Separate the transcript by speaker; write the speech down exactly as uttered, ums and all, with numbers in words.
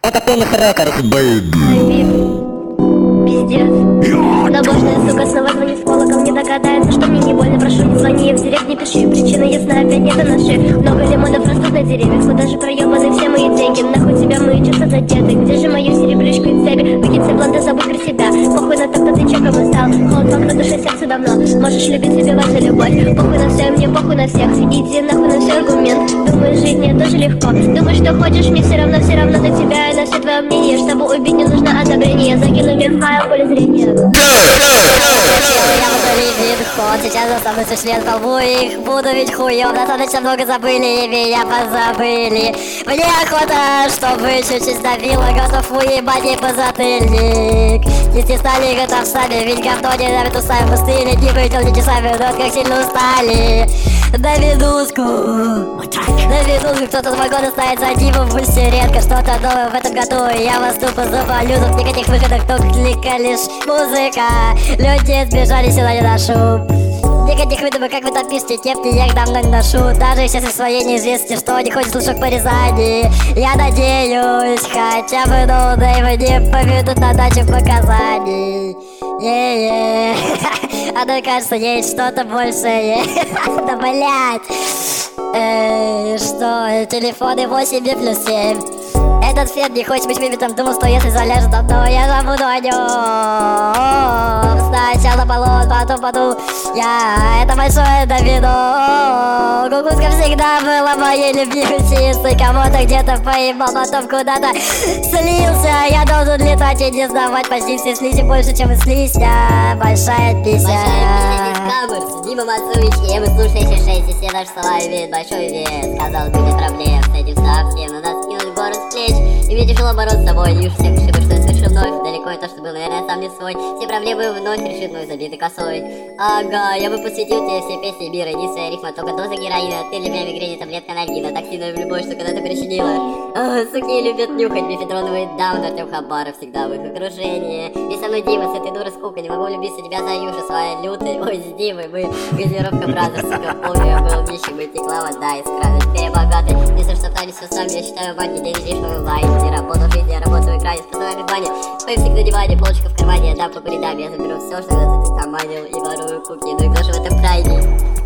Speaker 1: Это полностью рекорд.
Speaker 2: Пиздец. Набожная сука снова звонит с колоком. Не догадается, что мне не больно. Прошу, не звони, в директ не пиши. Причина ясна, опять нет на шее. Много лимонов растут на деревьях. Куда же проебаны все мои деньги? Нахуй тебя мои чувства задеты. Где же мою серебрючку и цепи? Выкинь все блонды, забудь про себя. Похуй на то, кто ты, че, кому стал. Холод вокруг на душе, сердце давно. Можешь любить, забивать за любовь. Похуй на все, мне похуй на всех. Иди нахуй на все аргумент. Думаешь, жить мне тоже легко. Думаешь, что хочешь, мне все равно, все равно на тебя и на все твое мнение. Чтобы убить, не нужно одобрение. Закину генфайл в поле зрения.
Speaker 3: Я буду видеть ход, сейчас останусь член по лбу. Их буду ведь хуёв, достаточно много забыли и меня позабыли. Мне охота, чтобы чуть-чуть давило. Готов уебать ей подзатыльник. Нести стали готов сами, ведь говно не давит усами пустыни. Не выйдел не часами, но как сильно устали. На видуску, на видуску кто-то два года стоит за дивом. В ульсе редко что-то новое в этом году. Я вас тупо завалю, тут никаких выходов, только клика лишь музыка. Люди сбежали сюда не на шум. Никаких выдумок, как вы там пишете, кепки я их давно не ношу. Даже если в своей неизвестности, что не ходит слушок по Рязани. Я надеюсь, хотя бы ноунеймы не поведут на дачу показаний. Е-е. А то кажется, есть что-то большее. Да блять. Эй, что, телефоны восемь и плюс семь. Этот фен не хочет быть выбитым, думал, что если заляжет на дно, я забуду о нем. Сначала баллон, потом паду я, это большое домино. Кукушка всегда была моей любимой птицей. Кого-то где-то поебал, потом куда-то слился. Я должен летать и не сдавать почти все слизи больше, чем и слизня. Большая пися.
Speaker 4: Дима Мацуевич, и мы слушаете шесть, и все наши слова имеют большой вес. Сказал, будет проблем с этим совсем, но нас скинуть город с плеч. И мне тяжело бороться с собой, не уж всех ошибок, что я совершил вновь. Далеко и то, что был, наверное, сам не свой. Все проблемы вновь решит мой забитый косой. Ага, я бы посвятил тебе все песни мира. Единственная рифма, только доза героина. Ты для меня мигрени, таблетка анальгина. Так сильно в любовь, что когда ты причинила. А, суки любят нюхать мефедроновый даун. Артем Хабаров всегда в их окружении. И со мной Дима, с этой дурой скука. Не могу влюбиться в тебя за южи своей лютой. Ой, с Димой мы газировка бразер, сука. Помню, я был нищим и текла вода из крана. Теперь я богатый, если что тали все сам. Я считаю банки, деньги лишь в онлайн. Не работал в жизни, я работаю в экране. С поцелуями в бане. Твоим всегда внимание, полочка в кармане. Я дам по коридам, я заберу все, что ты там манил. И ворую куки, ну и кто же в этом крайне?